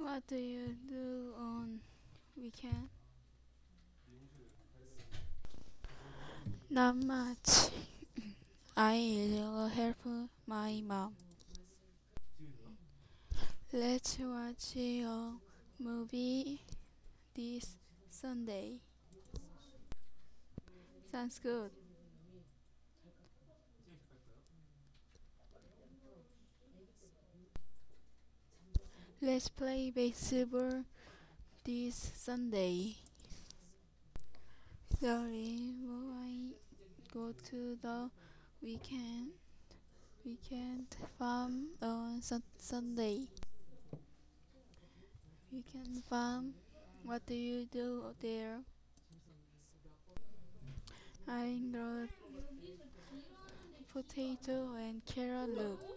What do you do on weekend? Not much. I usually help my mom. Let's watch a movie this Sunday. Sounds good. Let's play baseball this Sunday. Sorry, will I go to the weekend weekend farm on Sunday? Weekend farm. What do you do there? I grow potato and carrot. Look,